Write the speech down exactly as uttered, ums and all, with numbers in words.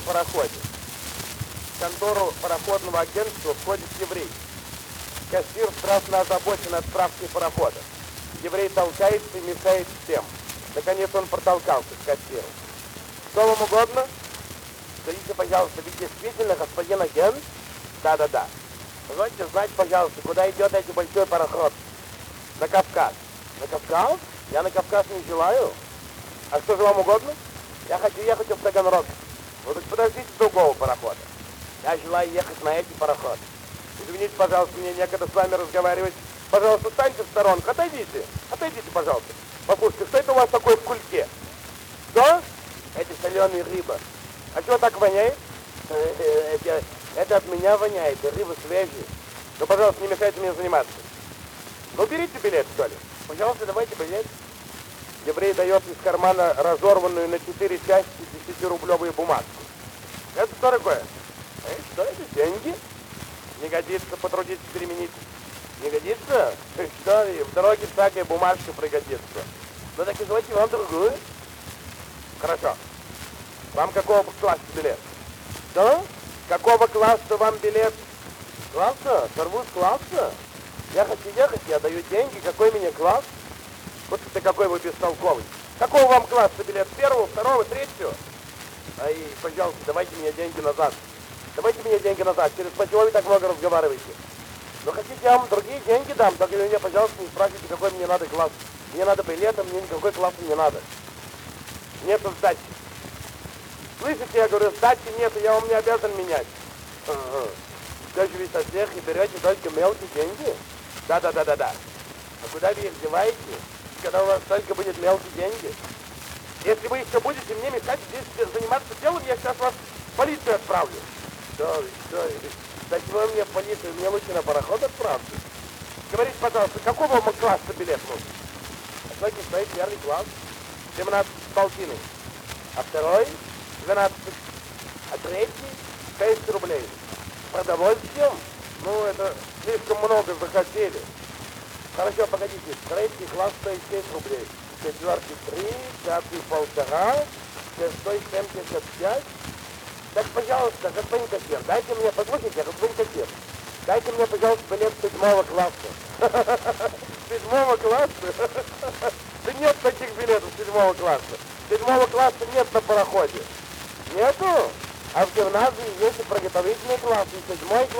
пароходе. В контору пароходного агентства входит еврей. Кассир страшно озабочен отправкой парохода. Еврей толкается и мешает всем. Наконец он протолкался к кассиру. Что вам угодно? Скажите, пожалуйста, ведь действительно господин агент? Да-да-да. Позвольте знать, пожалуйста, куда идет этот большой пароход? На Кавказ. На Кавказ? Я на Кавказ не желаю. А что же вам угодно? Я хочу ехать в Таганрог. Вы так подождите другого парохода. Я желаю ехать на эти пароходы. Извините, пожалуйста, мне некогда с вами разговаривать. Пожалуйста, встаньте в сторонку. Отойдите. Отойдите, пожалуйста. Послушайте, что это у вас такое в кульке? Что? Это соленая рыба. А чего так воняет? Это, это от меня воняет, рыба свежая. Ну, пожалуйста, не мешайте мне заниматься. Ну, берите билет, что ли. Пожалуйста, давайте билет. Еврей дает из кармана разорванную на четыре части десятирублевую бумажку. Это что такое? Э, что это? Деньги? Не годится, потрудитесь переменить. Не годится? Что, в дороге всякая бумажка пригодится. Ну так извольте вам другую. Хорошо. Вам какого класса билет? Что? Какого класса вам билет? Класса? Сорву с класса? Я хочу ехать, я даю деньги. Какой мне класс? Вот ты какой вы бестолковый. Какого вам класса билет? Первого, второго, третьего? Ай, пожалуйста, давайте мне деньги назад. Давайте мне деньги назад. Через почему вы так много разговариваете? Ну, хотите, я вам другие деньги дам. Только меня, пожалуйста, не спрашивайте, какой мне надо класс. Мне надо билет, а мне никакой класс не надо. Нету сдачи. Слышите, я говорю, сдачи нету, я вам не обязан менять. Ага. Что же вы со всех и берете только мелкие деньги? Да-да-да-да-да. А куда вы их деваете, когда у вас только будет мелкие деньги? Если вы еще будете мне мешать здесь заниматься делом, я сейчас вас в полицию отправлю. Что вы, что вы? Дайте вы мне в полицию, мне лучше на пароход отправьте. Говорите, пожалуйста, какого вам класса билет нужен? Высокий стоит первый класс, семнадцать с полтиной. А второй двенадцать. А третий шесть рублей. С продовольствием? Ну, это слишком много захотели. Хорошо, погодите, третий класс стоит шесть рублей. Четвертый три, пятый полтора, шестой семьдесят пять. Так, пожалуйста, господин кассир, дайте мне, послушайте, господин кассир, дайте мне, пожалуйста, билет седьмого класса. Седьмого класса? Да нет таких билетов седьмого класса. Седьмого класса нет на пароходе. Нету? А в гимназии есть и приготовительный класс, и седьмой